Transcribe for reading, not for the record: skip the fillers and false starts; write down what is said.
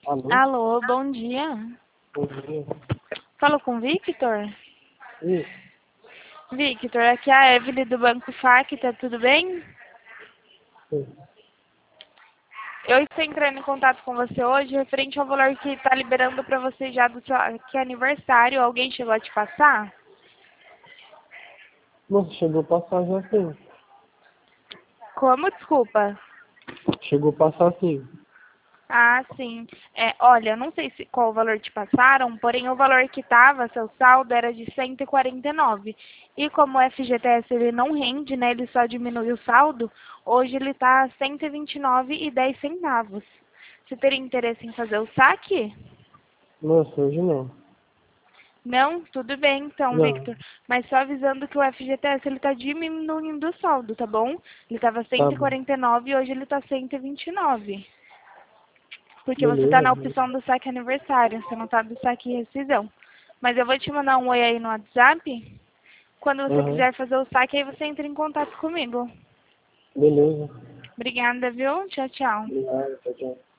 Alô? Alô, bom dia. Bom dia. Falo com o Victor? Isso. Victor, aqui é a Evelyn do Banco FAC, tá tudo bem? Sim. Eu estou entrando em contato com você hoje referente ao valor que está liberando para você já do seu que é aniversário. Alguém chegou a te passar? Nossa, chegou a passar já sim. Como? Desculpa. Chegou a passar sim. Ah, sim. Olha, eu não sei qual o valor te passaram, porém o valor que estava, seu saldo, era de 149. E como o FGTS ele não rende, né, ele só diminui o saldo, hoje ele está 129,10 centavos. Você teria interesse em fazer o saque? Nossa, hoje não. Não? Tudo bem então, Não. Victor. Mas só avisando que o FGTS ele está diminuindo o saldo, tá bom? Ele estava Tá bom. 149 e hoje ele está 129. Porque você está Beleza. na opção do saque aniversário, você não está do saque rescisão. Mas eu vou te mandar um oi aí no WhatsApp. Quando você Aham. quiser fazer o saque, aí você entra em contato comigo. Beleza. Obrigada, viu? Tchau, tchau. Obrigado, tchau, tchau.